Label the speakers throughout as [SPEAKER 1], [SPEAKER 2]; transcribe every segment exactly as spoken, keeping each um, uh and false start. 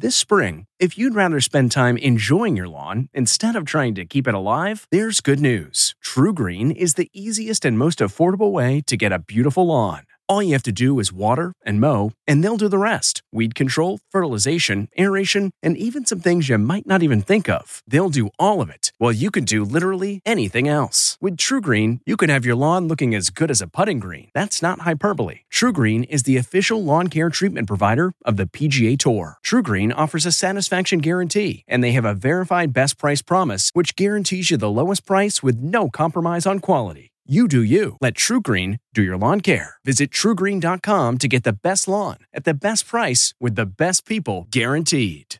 [SPEAKER 1] This spring, if you'd rather spend time enjoying your lawn instead of trying to keep it alive, there's good news. TruGreen is the easiest and most affordable way to get a beautiful lawn. All you have to do is water and mow, and they'll do the rest. Weed control, fertilization, aeration, and even some things you might not even think of. They'll do all of it, while you can do literally anything else. With TruGreen, you can have your lawn looking as good as a putting green. That's not hyperbole. TruGreen is the official lawn care treatment provider of the P G A Tour. TruGreen offers a satisfaction guarantee, and they have a verified best price promise, which guarantees you the lowest price with no compromise on quality. You do you. Let TruGreen do your lawn care. Visit True Green dot com to get the best lawn at the best price with the best people guaranteed.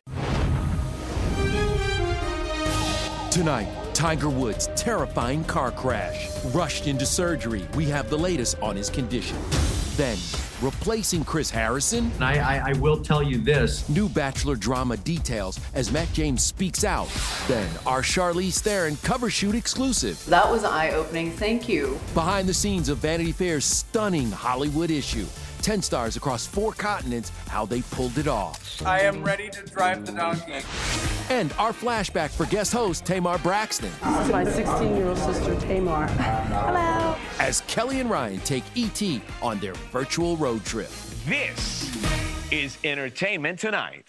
[SPEAKER 2] Tonight, Tiger Woods' terrifying car crash. Rushed into surgery, we have the latest on his condition. Then, replacing Chris Harrison?
[SPEAKER 3] I, I, I will tell you this.
[SPEAKER 2] New Bachelor drama details as Matt James speaks out. Then, our Charlize Theron cover shoot exclusive.
[SPEAKER 4] That was eye-opening. Thank you.
[SPEAKER 2] Behind the scenes of Vanity Fair's stunning Hollywood issue. Ten stars across four continents, how they pulled it off.
[SPEAKER 5] I am ready to drive the donkey.
[SPEAKER 2] And our flashback for guest host Tamar Braxton.
[SPEAKER 6] This is my sixteen-year-old sister, Tamar. Hello.
[SPEAKER 2] As Kelly and Ryan take E T on their virtual road trip.
[SPEAKER 7] This is Entertainment Tonight.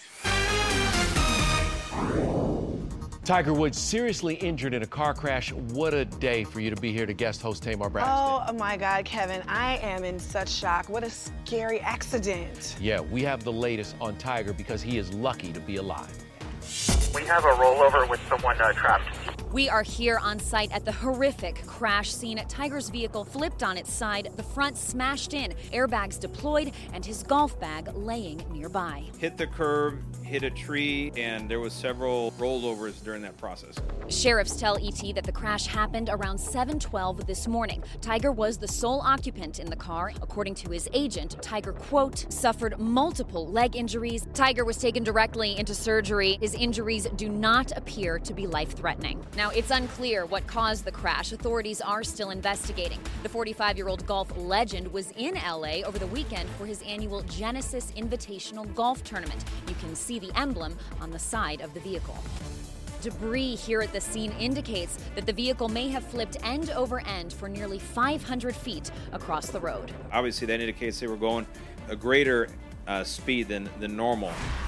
[SPEAKER 7] Tiger Woods seriously injured in a car crash. What a day for you to be here to guest host Tamar Braxton.
[SPEAKER 8] Oh my God, Kevin, I am in such shock. What a scary accident.
[SPEAKER 7] Yeah, we have the latest on Tiger because he is lucky to be alive.
[SPEAKER 9] We have a rollover with someone uh, trapped.
[SPEAKER 10] We are here on site at the horrific crash scene. Tiger's vehicle flipped on its side, the front smashed in, airbags deployed, and his golf bag laying nearby.
[SPEAKER 11] Hit the curb, hit a tree, and there was several rollovers during that process.
[SPEAKER 10] Sheriffs tell E T that the crash happened around seven twelve this morning. Tiger was the sole occupant in the car. According to his agent, Tiger, quote, suffered multiple leg injuries. Tiger was taken directly into surgery. His injuries do not appear to be life-threatening. Now, it's unclear what caused the crash. Authorities are still investigating. The forty-five-year-old golf legend was in L A over the weekend for his annual Genesis Invitational Golf Tournament. You can see the emblem on the side of the vehicle. Debris here at the scene indicates that the vehicle may have flipped end over end for nearly five hundred feet across the road.
[SPEAKER 11] Obviously, that indicates they were going a greater uh, speed than, than normal.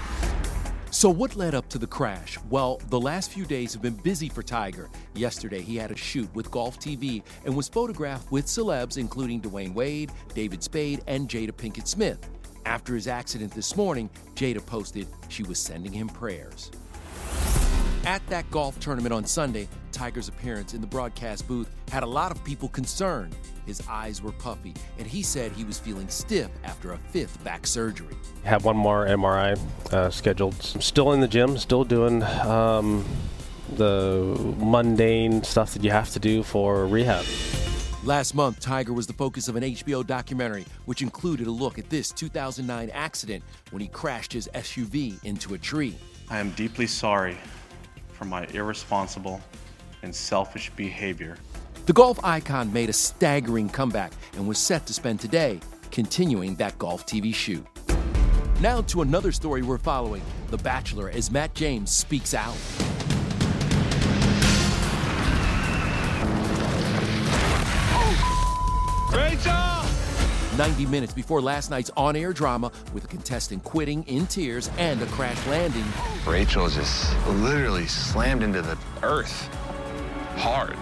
[SPEAKER 2] So what led up to the crash? Well, the last few days have been busy for Tiger. Yesterday, he had a shoot with Golf T V and was photographed with celebs including Dwayne Wade, David Spade, and Jada Pinkett Smith. After his accident this morning, Jada posted she was sending him prayers. At that golf tournament on Sunday, Tiger's appearance in the broadcast booth had a lot of people concerned. His eyes were puffy, and he said he was feeling stiff after a fifth back surgery.
[SPEAKER 12] Have one more M R I uh, scheduled. I'm still in the gym, still doing um, the mundane stuff that you have to do for rehab.
[SPEAKER 2] Last month, Tiger was the focus of an H B O documentary, which included a look at this two thousand nine accident when he crashed his S U V into a tree.
[SPEAKER 13] I am deeply sorry for my irresponsible and selfish behavior.
[SPEAKER 2] The golf icon made a staggering comeback and was set to spend today continuing that Golf T V shoot. Now to another story we're following, The Bachelor, as Matt James speaks out.
[SPEAKER 5] Rachel!
[SPEAKER 2] ninety minutes before last night's on-air drama with a contestant quitting in tears and a crash landing.
[SPEAKER 14] Rachel just literally slammed into the earth hard.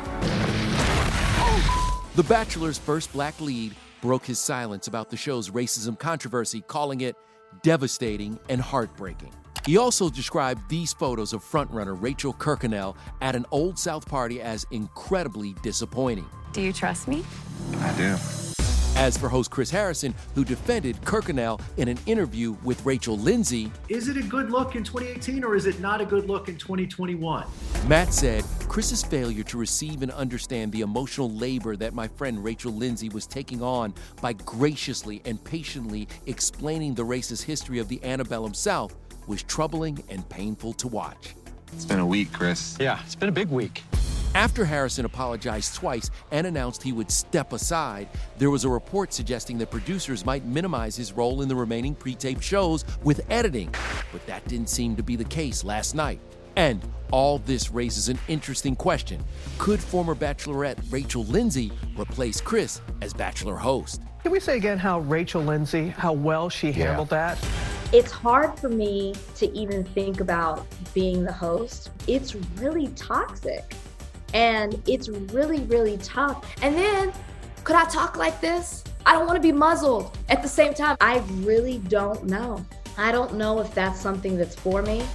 [SPEAKER 2] The Bachelor's first black lead broke his silence about the show's racism controversy, calling it devastating and heartbreaking. He also described these photos of frontrunner Rachel Kirkconnell at an Old South party as incredibly disappointing.
[SPEAKER 15] Do you trust me?
[SPEAKER 14] I do.
[SPEAKER 2] As for host Chris Harrison, who defended Kirkconnell in an interview with Rachel Lindsay,
[SPEAKER 3] is it a good look in twenty eighteen or is it not a good look in twenty twenty-one?
[SPEAKER 2] Matt said, Chris's failure to receive and understand the emotional labor that my friend Rachel Lindsay was taking on by graciously and patiently explaining the racist history of the antebellum South was troubling and painful to watch.
[SPEAKER 14] It's been a week, Chris.
[SPEAKER 16] Yeah, it's been a big week.
[SPEAKER 2] After Harrison apologized twice and announced he would step aside, there was a report suggesting that producers might minimize his role in the remaining pre-taped shows with editing. But that didn't seem to be the case last night. And all this raises an interesting question. Could former Bachelorette Rachel Lindsay replace Chris as Bachelor host?
[SPEAKER 15] Can we say again how Rachel Lindsay, how well she handled yeah. that?
[SPEAKER 16] It's hard for me to even think about being the host. It's really toxic. And it's really, really tough. And then, could I talk like this? I don't want to be muzzled. At the same time, I really don't know. I don't know if that's something that's for me.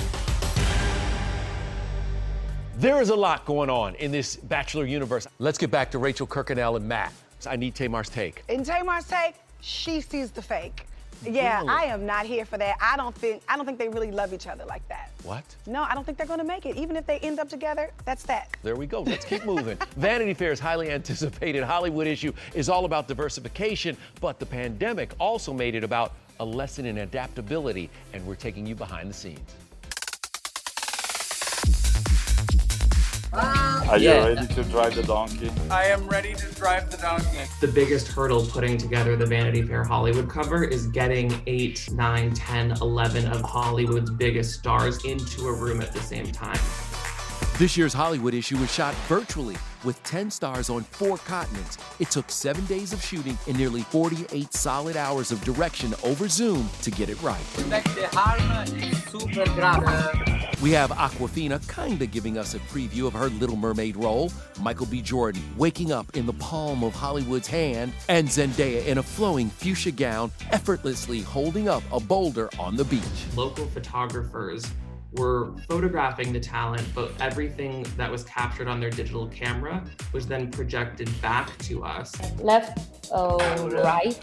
[SPEAKER 7] There is a lot going on in this Bachelor universe. Let's get back to Rachel Kirkconnell and Matt. I need Tamar's take.
[SPEAKER 8] In Tamar's take, she sees the fake. Yeah,
[SPEAKER 7] Really?
[SPEAKER 8] I am not here for that. I don't think I don't think they really love each other like that.
[SPEAKER 7] What?
[SPEAKER 8] No, I don't think they're gonna make it. Even if they end up together, that's that.
[SPEAKER 7] There we go. Let's keep moving. Vanity Fair's highly anticipated Hollywood issue is all about diversification, but the pandemic also made it about a lesson in adaptability, and we're taking you behind the scenes.
[SPEAKER 5] Are you yeah. ready to drive the donkey?
[SPEAKER 11] I am ready to drive the donkey.
[SPEAKER 17] The biggest hurdle putting together the Vanity Fair Hollywood cover is getting eight, nine, ten, eleven of Hollywood's biggest stars into a room at the same time.
[SPEAKER 2] This year's Hollywood issue was shot virtually with ten stars on four continents. It took seven days of shooting and nearly forty-eight solid hours of direction over Zoom to get it right. We have Awkwafina kinda giving us a preview of her Little Mermaid role, Michael B. Jordan waking up in the palm of Hollywood's hand, and Zendaya in a flowing fuchsia gown effortlessly holding up a boulder on the beach.
[SPEAKER 17] Local photographers were photographing the talent, but everything that was captured on their digital camera was then projected back to us.
[SPEAKER 16] Left, oh, right.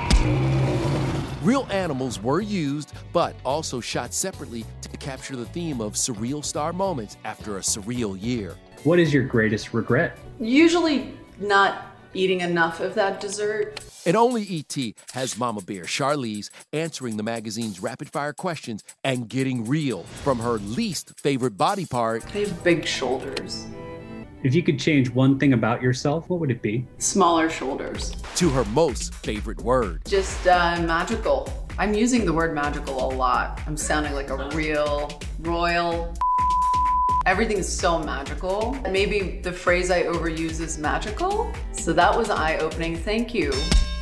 [SPEAKER 2] Real animals were used, but also shot separately to capture the theme of surreal star moments after a surreal year.
[SPEAKER 18] What is your greatest regret?
[SPEAKER 4] Usually not eating enough of that dessert.
[SPEAKER 2] And only E T has Mama Bear Charlize answering the magazine's rapid-fire questions and getting real from her least favorite body part.
[SPEAKER 4] They have big shoulders.
[SPEAKER 18] If you could change one thing about yourself, what would it be?
[SPEAKER 4] Smaller shoulders.
[SPEAKER 2] To her most favorite word.
[SPEAKER 4] Just uh, magical. I'm using the word magical a lot. I'm sounding like a real royal. Everything is so magical. Maybe the phrase I overuse is magical. So that was eye-opening. Thank you.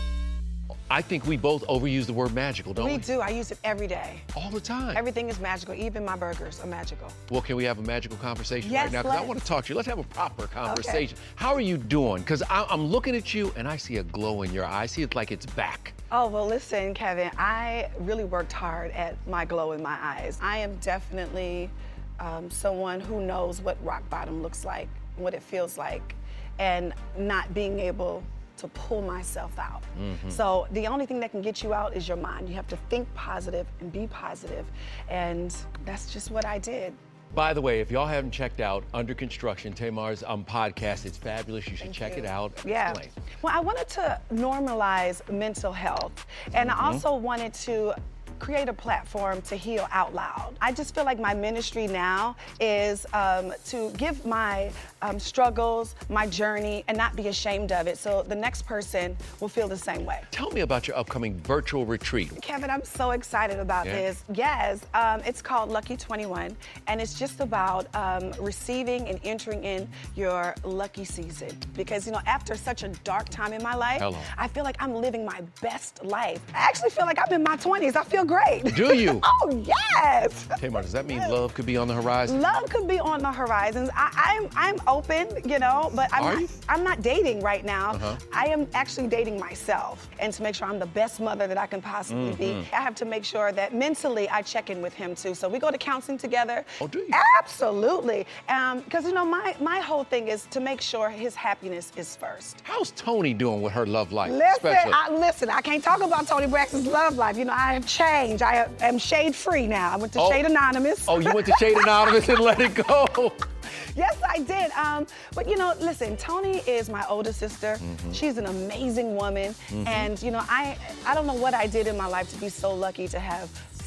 [SPEAKER 7] I think we both overuse the word magical, don't we?
[SPEAKER 8] We do. I use it every day.
[SPEAKER 7] All the time.
[SPEAKER 8] Everything is magical. Even my burgers are magical.
[SPEAKER 7] Well, can we have a magical conversation
[SPEAKER 8] yes,
[SPEAKER 7] right now? Because I want to talk to you. Let's have a proper conversation. Okay. How are you doing? Because I'm looking at you and I see a glow in your eye. I see it like it's back.
[SPEAKER 8] Oh, well, listen, Kevin, I really worked hard at my glow in my eyes. I am definitely um, someone who knows what rock bottom looks like, what it feels like, and not being able to pull myself out. Mm-hmm. So the only thing that can get you out is your mind. You have to think positive and be positive, and that's just what I did.
[SPEAKER 7] By the way, if y'all haven't checked out Under Construction, Tamar's um, podcast, it's fabulous. You should
[SPEAKER 8] Thank
[SPEAKER 7] check
[SPEAKER 8] you.
[SPEAKER 7] it out.
[SPEAKER 8] Yeah.
[SPEAKER 7] Explain.
[SPEAKER 8] Well, I wanted to normalize mental health, and mm-hmm. I also wanted to create a platform to heal out loud. I just feel like my ministry now is um, to give my um, struggles, my journey, and not be ashamed of it, so the next person will feel the same way.
[SPEAKER 7] Tell me about your upcoming virtual retreat.
[SPEAKER 8] Kevin, I'm so excited about
[SPEAKER 7] yeah.
[SPEAKER 8] this. Yes, um, it's called Lucky twenty-one, and it's just about um, receiving and entering in your lucky season. Because, you know, after such a dark time in my life,
[SPEAKER 7] Hello.
[SPEAKER 8] I feel like I'm living my best life. I actually feel like I'm in my twenties. I feel great.
[SPEAKER 7] Do you?
[SPEAKER 8] Oh, yes.
[SPEAKER 7] Tamar, does that mean love could be on the horizon?
[SPEAKER 8] Love could be on the horizons. I, I'm I'm open, you know, but I'm
[SPEAKER 7] Are
[SPEAKER 8] not,
[SPEAKER 7] you?
[SPEAKER 8] I'm not dating right now.
[SPEAKER 7] Uh-huh.
[SPEAKER 8] I am actually dating myself, and to make sure I'm the best mother that I can possibly
[SPEAKER 7] Mm-hmm.
[SPEAKER 8] be, I have to make sure that mentally I check in with him too. So we go to counseling together.
[SPEAKER 7] Oh, do you?
[SPEAKER 8] Absolutely. Because, um, you know, my, my whole thing is to make sure his happiness is first.
[SPEAKER 7] How's Tony doing with her love life?
[SPEAKER 8] Listen,
[SPEAKER 7] especially?
[SPEAKER 8] I, listen, I can't talk about Toni Braxton's love life. You know, I have changed. I am shade free now. I went to
[SPEAKER 7] Oh.
[SPEAKER 8] Shade Anonymous.
[SPEAKER 7] Oh, you went to Shade Anonymous and let it go.
[SPEAKER 8] Yes, I did. Um, but, you know, listen, Toni is my older sister.
[SPEAKER 7] Mm-hmm.
[SPEAKER 8] She's an amazing woman.
[SPEAKER 7] Mm-hmm.
[SPEAKER 8] And, you know, I, I don't know what I did in my life to be so lucky to have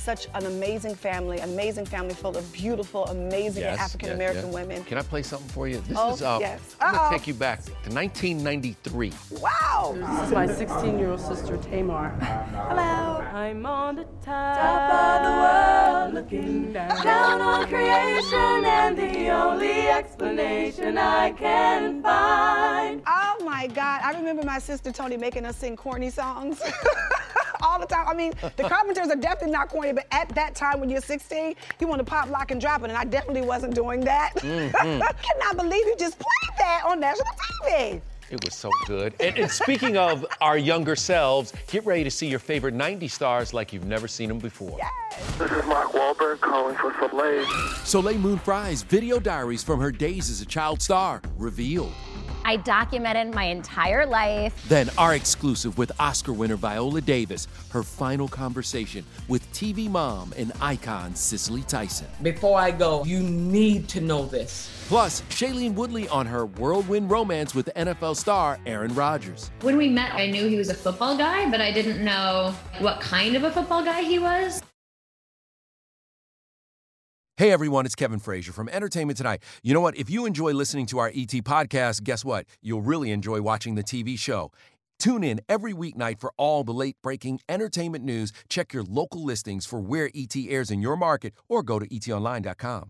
[SPEAKER 8] such an amazing family, amazing family full of beautiful, amazing
[SPEAKER 7] Yes,
[SPEAKER 8] African-American
[SPEAKER 7] yes, yes.
[SPEAKER 8] women.
[SPEAKER 7] Can I play something for you? This
[SPEAKER 8] Oh,
[SPEAKER 7] is, uh,
[SPEAKER 8] yes.
[SPEAKER 7] I'm
[SPEAKER 8] Uh-oh.
[SPEAKER 7] gonna take you back to nineteen ninety-three.
[SPEAKER 8] Wow!
[SPEAKER 6] This is my sixteen-year-old sister, Tamar.
[SPEAKER 8] Hello.
[SPEAKER 6] I'm on the top of the world, looking down, down on creation, and the only explanation I can find.
[SPEAKER 8] Oh my God, I remember my sister Tony making us sing corny songs all the time. I mean, the Carpenters are definitely not corny, but at that time when you're sixteen, you want to pop, lock, and drop it, and I definitely wasn't doing that.
[SPEAKER 7] Mm-hmm.
[SPEAKER 8] I cannot believe you just played that on national T V.
[SPEAKER 7] It was so good. And, and speaking of our younger selves, get ready to see your favorite nineties stars like you've never seen them before.
[SPEAKER 9] This is Mark Wahlberg calling for Soleil.
[SPEAKER 2] Soleil Moon Frye's video diaries from her days as a child star revealed.
[SPEAKER 19] I documented my entire life.
[SPEAKER 2] Then our exclusive with Oscar winner Viola Davis, her final conversation with T V mom and icon Cicely Tyson.
[SPEAKER 20] Before I go, you need to know this.
[SPEAKER 2] Plus, Shailene Woodley on her whirlwind romance with N F L star Aaron Rodgers.
[SPEAKER 21] When we met, I knew he was a football guy, but I didn't know what kind of a football guy he was.
[SPEAKER 2] Hey everyone, it's Kevin Frazier from Entertainment Tonight. You know what? If you enjoy listening to our E T podcast, guess what? You'll really enjoy watching the T V show. Tune in every weeknight for all the late-breaking entertainment news. Check your local listings for where E T airs in your market or go to E T online dot com.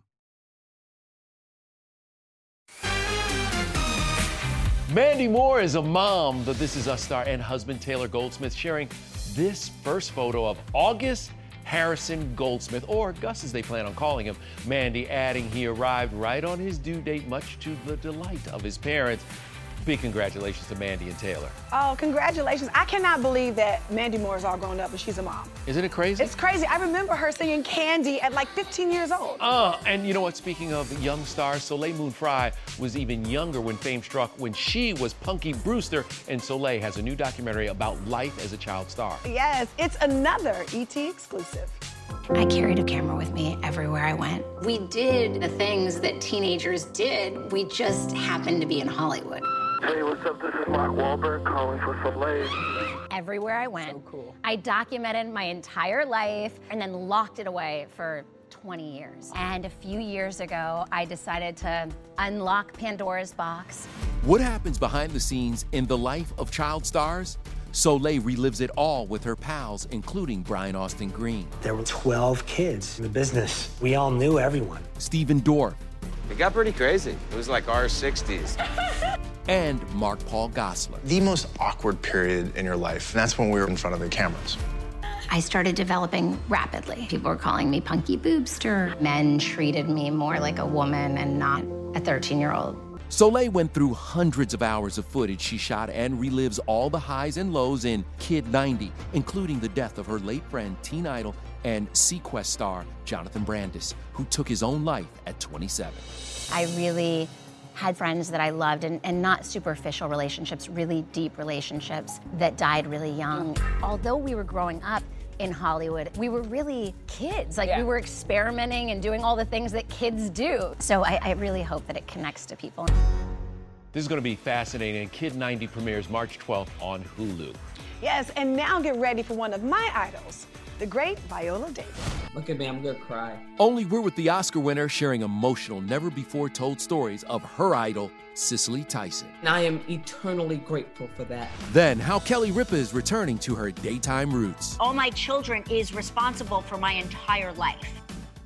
[SPEAKER 7] Mandy Moore is a mom, the This Is Us star, and husband Taylor Goldsmith sharing this first photo of August Harrison Goldsmith, or Gus as they plan on calling him. Mandy adding he arrived right on his due date, much to the delight of his parents. Big congratulations to Mandy and Taylor.
[SPEAKER 8] Oh, congratulations. I cannot believe that Mandy Moore is all grown up and she's a mom.
[SPEAKER 7] Isn't it crazy?
[SPEAKER 8] It's crazy. I remember her singing Candy at like fifteen years old.
[SPEAKER 7] Uh, and you know what? Speaking of young stars, Soleil Moon Frye was even younger when fame struck when she was Punky Brewster, and Soleil has a new documentary about life as a child star.
[SPEAKER 8] Yes, it's another E T exclusive.
[SPEAKER 22] I carried a camera with me everywhere I went. We did the things that teenagers did. We just happened to be in Hollywood.
[SPEAKER 9] Hey, what's up? This is Mark Wahlberg calling for Soleil.
[SPEAKER 19] Everywhere I went, so cool. I documented my entire life and then locked it away for twenty years. And a few years ago, I decided to unlock Pandora's box.
[SPEAKER 2] What happens behind the scenes in the life of child stars? Soleil relives it all with her pals, including Brian Austin Green.
[SPEAKER 23] There were twelve kids in the business. We all knew everyone.
[SPEAKER 2] Stephen Dorff.
[SPEAKER 24] It got pretty crazy. It was like our sixties.
[SPEAKER 2] And Mark Paul Gosselaar.
[SPEAKER 14] The most awkward period in your life, and that's when we were in front of the cameras.
[SPEAKER 22] I started developing rapidly. People were calling me Punky Boobster. Men treated me more like a woman and not a thirteen-year-old.
[SPEAKER 2] Soleil went through hundreds of hours of footage she shot and relives all the highs and lows in Kid ninety, including the death of her late friend, teen idol, and Sequest star Jonathan Brandis, who took his own life at twenty-seven.
[SPEAKER 19] I really had friends that I loved, and, and not superficial relationships, really deep relationships that died really young. Although we were growing up in Hollywood, we were really kids. Like,
[SPEAKER 7] Yeah.
[SPEAKER 19] we were experimenting and doing all the things that kids do. So I, I really hope that it connects to people.
[SPEAKER 7] This is going to be fascinating. Kid ninety premieres March twelfth on Hulu.
[SPEAKER 8] Yes, and now get ready for one of my idols, the great Viola Davis.
[SPEAKER 20] Look at me, I'm gonna cry.
[SPEAKER 2] Only we're with the Oscar winner sharing emotional, never-before-told stories of her idol, Cicely Tyson.
[SPEAKER 20] And I am eternally grateful for that.
[SPEAKER 2] Then, how Kelly Ripa is returning to her daytime roots.
[SPEAKER 25] All my children is responsible for my entire life.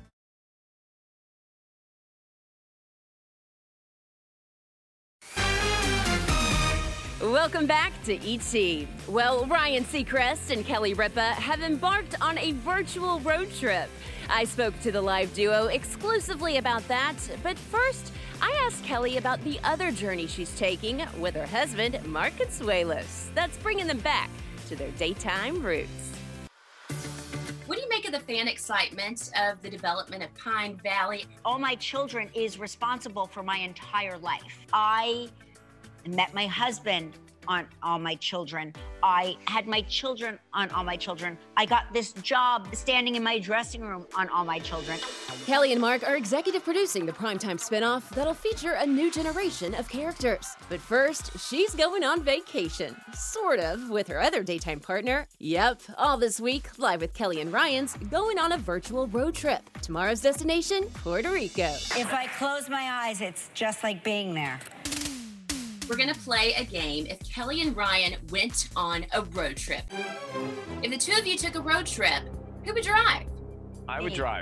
[SPEAKER 26] Welcome back to E T. Well, Ryan Seacrest and Kelly Ripa have embarked on a virtual road trip. I spoke to the live duo exclusively about that, but first, I asked Kelly about the other journey she's taking with her husband, Mark Consuelos. That's bringing them back to their daytime roots.
[SPEAKER 25] What do you make of the fan excitement of the development of Pine Valley? All my children is responsible for my entire life. I met my husband
[SPEAKER 1] on All My Children. I had my children on All My Children. I got this job standing in my dressing room on All My Children.
[SPEAKER 26] Kelly and Mark are executive producing the primetime spinoff that'll feature a new generation of characters. But first, she's going on vacation. Sort of, with her other daytime partner. Yep, all this week, Live with Kelly and Ryan's going on a virtual road trip. Tomorrow's destination, Puerto Rico.
[SPEAKER 1] If I close my eyes, it's just like being there.
[SPEAKER 25] We're gonna play a game if Kelly and Ryan went on a road trip. If the two of you took a road trip, who would drive?
[SPEAKER 7] I would drive.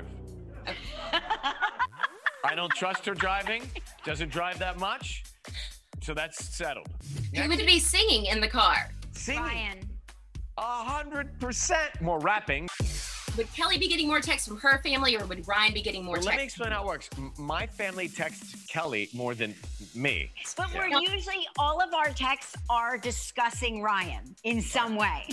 [SPEAKER 7] I don't trust her driving. Doesn't drive that much. So that's settled.
[SPEAKER 25] Who would be singing in the car?
[SPEAKER 7] Singing? Ryan. A hundred percent more rapping.
[SPEAKER 25] Would Kelly be getting more texts from her family, or would Ryan be getting more
[SPEAKER 7] Well,
[SPEAKER 25] texts?
[SPEAKER 7] let me explain how it works. M- My family texts Kelly more than me.
[SPEAKER 1] But we're usually, all of our texts are discussing Ryan in some way.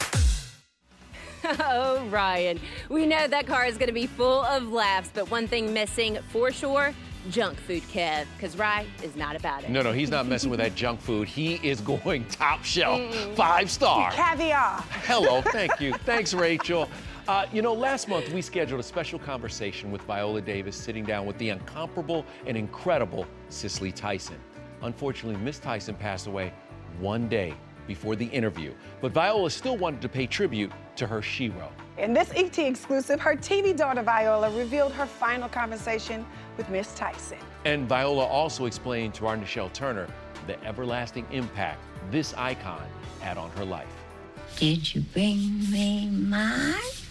[SPEAKER 26] Oh, Ryan. We know that car is going to be full of laughs, but one thing missing for sure, junk food, Kev, because Ryan is not about it.
[SPEAKER 7] No, no, he's not messing with that junk food. He is going top shelf, mm. five star.
[SPEAKER 8] Caviar.
[SPEAKER 7] Hello, thank you. Thanks, Rachel. Uh, you know, last month we scheduled a special conversation with Viola Davis sitting down with the incomparable and incredible Cicely Tyson. Unfortunately, Miss Tyson passed away one day before the interview, but Viola still wanted to pay tribute to her shero.
[SPEAKER 8] In this E T exclusive, her T V daughter Viola revealed her final conversation with Miss Tyson.
[SPEAKER 7] And Viola also explained to our Nichelle Turner the everlasting impact this icon had on her life.
[SPEAKER 3] Did you bring me mine?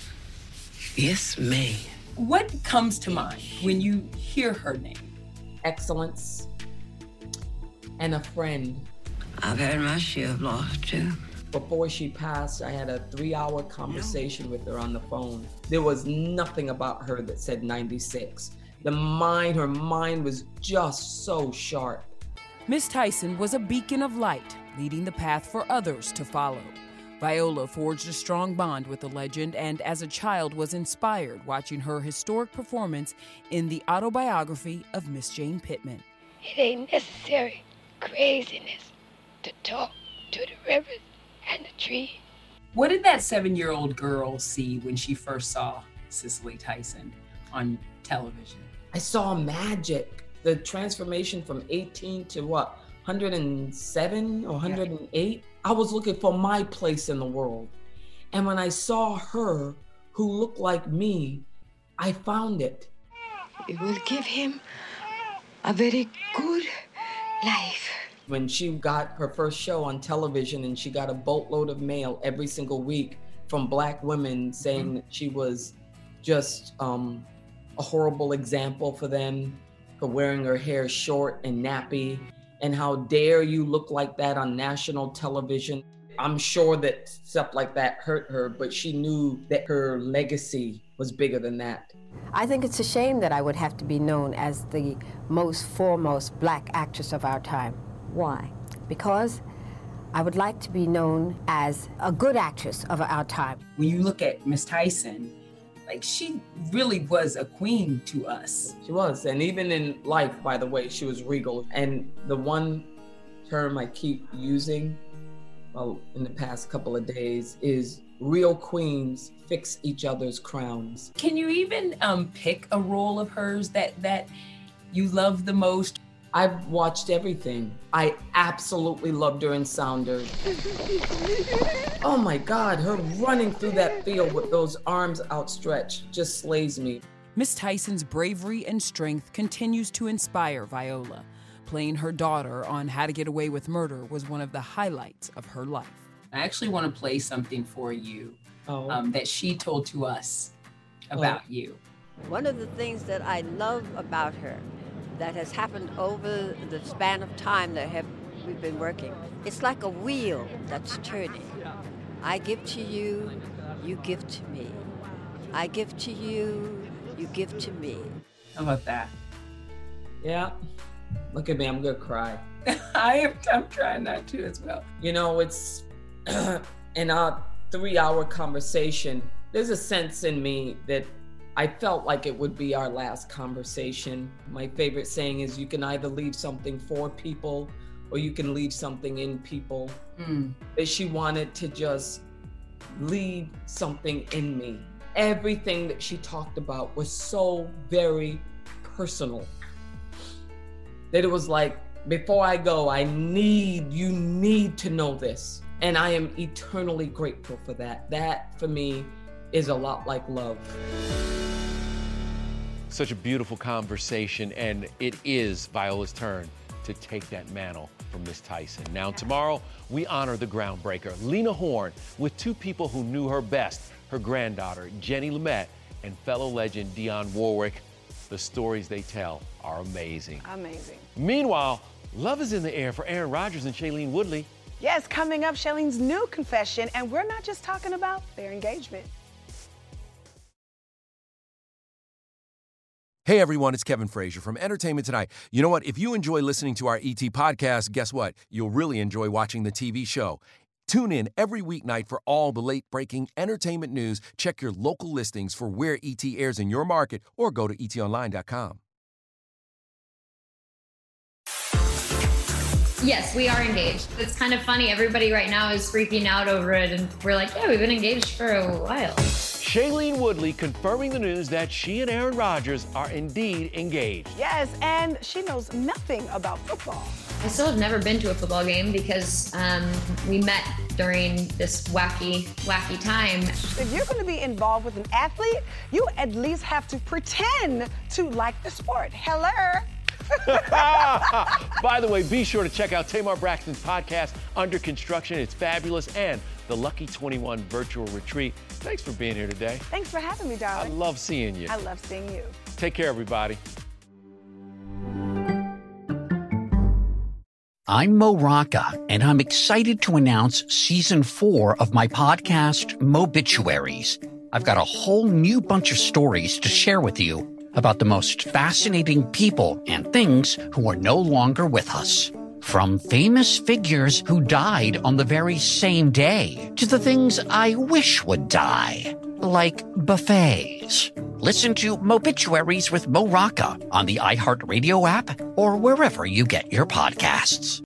[SPEAKER 3] Yes, ma'am.
[SPEAKER 20] What comes to mind when you hear her name? Excellence and a friend.
[SPEAKER 3] I've had my share of loss too.
[SPEAKER 20] Before she passed, I had a three-hour conversation with her on the phone. There was nothing about her that said ninety-six. The mind, her mind was just so sharp.
[SPEAKER 10] Miss Tyson was a beacon of light, leading the path for others to follow. Viola forged a strong bond with the legend and as a child was inspired watching her historic performance in the autobiography of Miss Jane Pittman.
[SPEAKER 12] It ain't necessary craziness to talk to the river and the tree.
[SPEAKER 20] What did that seven-year-old girl see when she first saw Cicely Tyson on television? I saw magic. The transformation from eighteen to what, one hundred seven or one hundred eight? I was looking for my place in the world. And when I saw her, who looked like me, I found it.
[SPEAKER 12] It will give him a very good life.
[SPEAKER 20] When she got her first show on television and she got a boatload of mail every single week from Black women saying that she was just um, a horrible example for them, for wearing her hair short and nappy, and how dare you look like that on national television. I'm sure that stuff like that hurt her, but she knew that her legacy was bigger than that.
[SPEAKER 13] I think it's a shame that I would have to be known as the most foremost Black actress of our time. Why? Because I would like to be known as a good actress of our time.
[SPEAKER 20] When you look at Miss Tyson, like she really was a queen to us. She was, and even in life, by the way, she was regal. And the one term I keep using well, in the past couple of days is real queens fix each other's crowns. Can you even um, pick a role of hers that, that you love the most? I've watched everything. I absolutely loved her in Sounder. Oh my God, her running through that field with those arms outstretched just slays me.
[SPEAKER 10] Miss Tyson's bravery and strength continues to inspire Viola. Playing her daughter on How to Get Away with Murder was one of the highlights of her life.
[SPEAKER 20] I actually want to play something for you
[SPEAKER 13] oh.
[SPEAKER 20] um, that she told to us about oh. you.
[SPEAKER 13] One of the things that I love about her that has happened over the span of time that have we've been working. It's like a wheel that's turning. I give to you, you give to me. I give to you, you give to me.
[SPEAKER 20] How about that? Yeah. Look at me, I'm gonna cry. I am I'm trying not to as well. You know, it's in our three-hour conversation, there's a sense in me that I felt like it would be our last conversation. My favorite saying is you can either leave something for people or you can leave something in people.
[SPEAKER 5] Mm.
[SPEAKER 20] That she wanted to just leave something in me. Everything that she talked about was so very personal that it was like, before I go, I need, you need to know this. And I am eternally grateful for that. That, for me, is a lot like love.
[SPEAKER 7] Such a beautiful conversation, and it is Viola's turn to take that mantle from Miss Tyson. Now, tomorrow, we honor the groundbreaker, Lena Horne, with two people who knew her best, her granddaughter, Jenny Lumet, and fellow legend Dionne Warwick. The stories they tell are amazing.
[SPEAKER 8] Amazing.
[SPEAKER 7] Meanwhile, love is in the air for Aaron Rodgers and Shailene Woodley.
[SPEAKER 8] Yes, coming up, Shailene's new confession, and we're not just talking about their engagement.
[SPEAKER 2] Hey everyone, it's Kevin Frazier from Entertainment Tonight. You know what? If you enjoy listening to our E T podcast, guess what? You'll really enjoy watching the T V show. Tune in every weeknight for all the late-breaking entertainment news. Check your local listings for where E T airs in your market or go to e t online dot com.
[SPEAKER 21] Yes, we are engaged. It's kind of funny. Everybody right now is freaking out over it, and we're like, yeah, we've been engaged for a while.
[SPEAKER 7] Shailene Woodley confirming the news that she and Aaron Rodgers are indeed engaged.
[SPEAKER 8] Yes, and she knows nothing about football.
[SPEAKER 21] I still have never been to a football game because um, we met during this wacky, wacky time.
[SPEAKER 8] If you're going to be involved with an athlete, you at least have to pretend to like the sport. Hello?
[SPEAKER 7] By the way, be sure to check out Tamar Braxton's podcast, Under Construction. It's fabulous. And the Lucky twenty-one virtual retreat. Thanks for being here today.
[SPEAKER 8] Thanks for having me, darling.
[SPEAKER 7] I love seeing you.
[SPEAKER 8] I love seeing you.
[SPEAKER 7] Take care, everybody.
[SPEAKER 11] I'm Mo Rocca, and I'm excited to announce season four of my podcast, Mobituaries. I've got a whole new bunch of stories to share with you about the most fascinating people and things who are no longer with us. From famous figures who died on the very same day to the things I wish would die, like buffets. Listen to Mobituaries with Mo Rocca on the iHeartRadio app or wherever you get your podcasts.